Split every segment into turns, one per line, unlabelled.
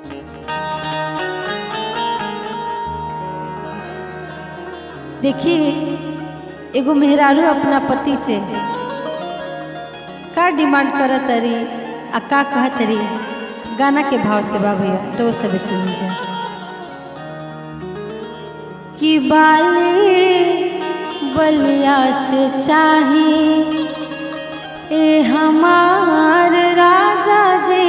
देखिए एगो मेहरारू अपना पति से का डिमांड करत रही आ का कहत रही गाना के भाव से बाबू तो सब सुन जा कि बाली बलिया से चाही ए हमार राजा जी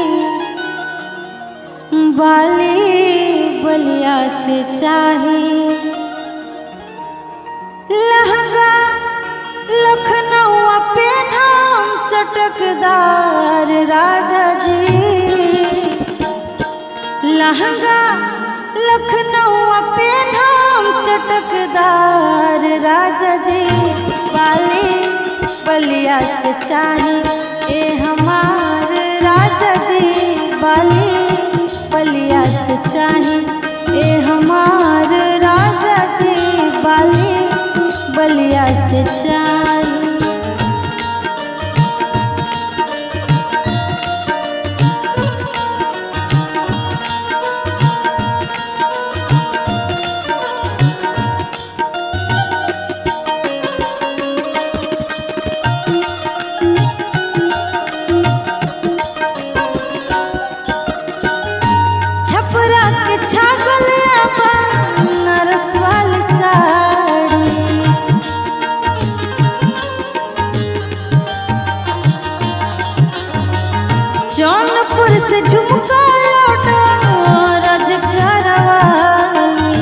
बाली बलिया से चाही लहंगा लखनऊ पे नाम चटकदार राजा जी लहंगा लखनऊ पे नाम चटकदार राजा जी बाली बलिया से चाही ए हमार राजा जी बाली बलिया से चाही ए हमार राजा जी बाली बलिया से चाही छपरा के छागल नरस वाली साड़ी जौनपुर से झुमका लौटा राजघर वाली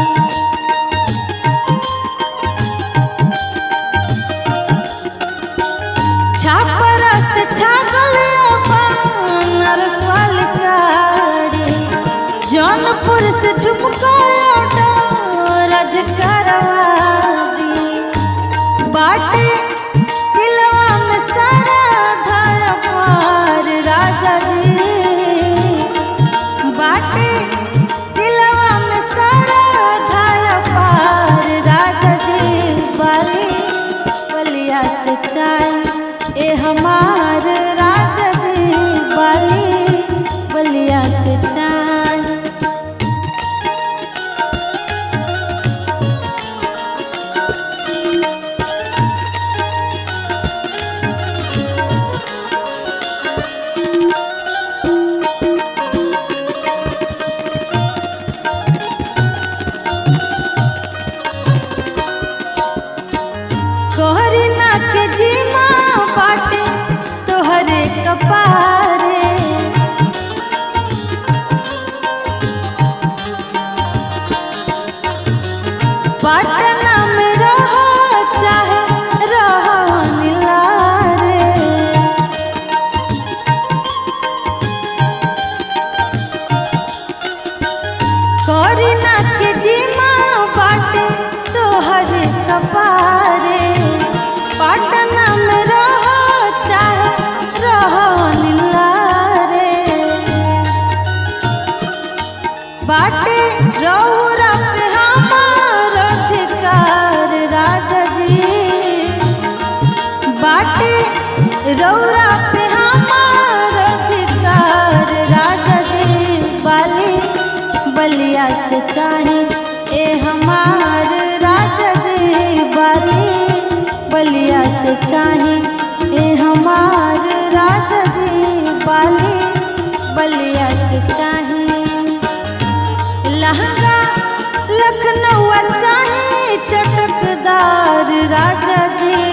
छपरा से छागल नरस वाली साड़ी जौनपुर से झुमका लौटा राजघर वाली बाटे दिलवा में सारा धाया पार राजा जी बाटे दिलवा में सारा धाया पार राजा जी बाली बलिया से चाही ए हमार राजा जी बाली बलिया से चाही कोहरी ना के जीमा बाटे तोहरे कपारे पटना में रहो चाहे रहो निलारे कोहरी ना के जीमा बाटे तोहरे कपारे पटना में रहो चाहे रहो निलारे बाटे रौरा पे हमार अधिकार राजा जी बाटे रौरा पे हमार अधिकार राजा जी बाली बलिया से चाही ए हमार राजा जी बाली बलिया से चाही ए हमार राजा जी बाली बलिया से चाही लहंगा लखनऊ चाही चटकदार राजा जी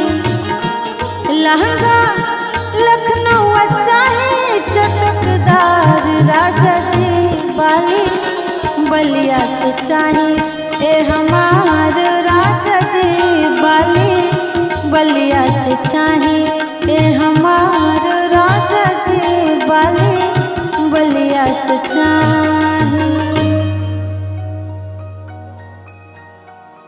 लहंगा लखनऊ चाही चटकदार राजा जी बाली बलिया से चाही ए हमार राजा जी बाली बलिया से चाही ए हमार राजा जी बाली बलिया से चाही।